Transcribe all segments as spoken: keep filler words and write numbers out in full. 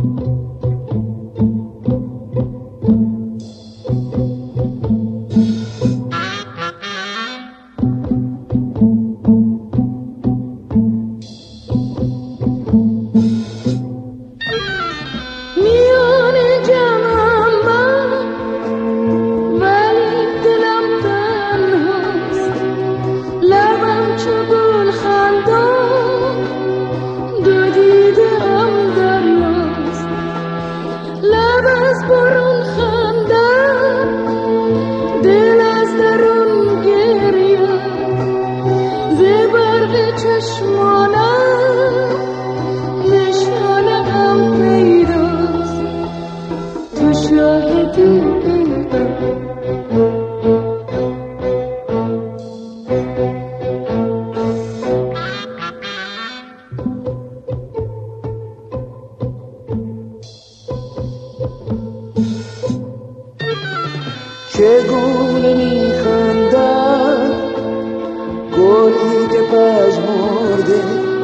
چگونه میخندد گلی که پژمرده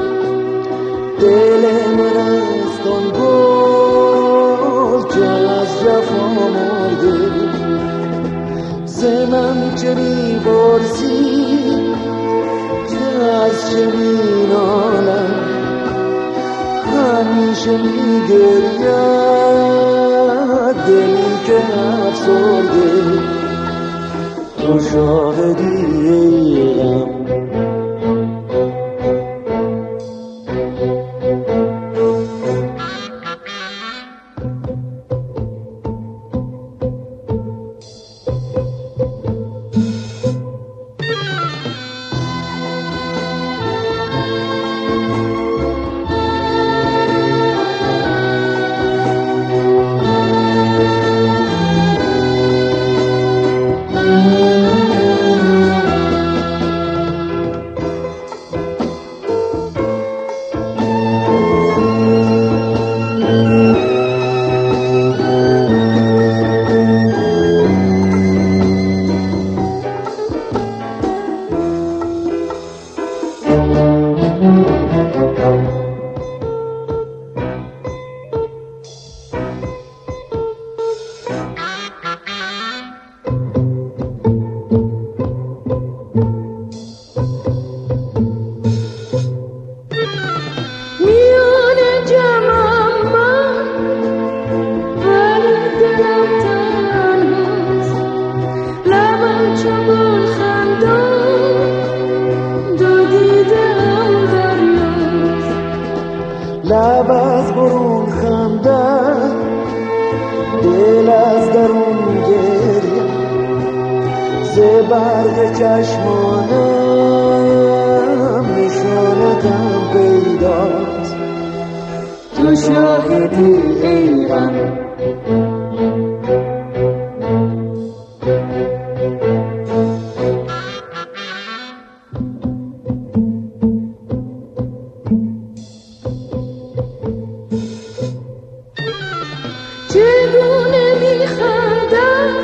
دل من است آن گل که از جفا مرده ز من چه میپرسی که از چه مینالم همیشه میگرید دلی که افسرده تو شاهدی ای غم لب از برون خندد دل از درون گریه ز برق چشمانم نشانتم پیداست تو شاهدی ای غم چگونه میخندم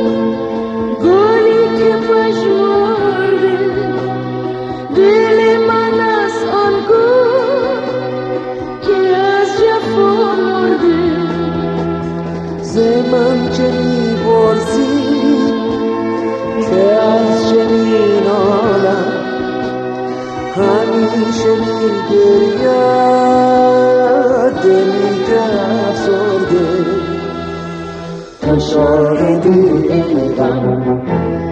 گلی که پژمرده دل من از آن گل که از جفا مرده ز من چه میپرسی که از چه مینالم همیشه میگرید دلی که افسرده تو شاهدی ای غم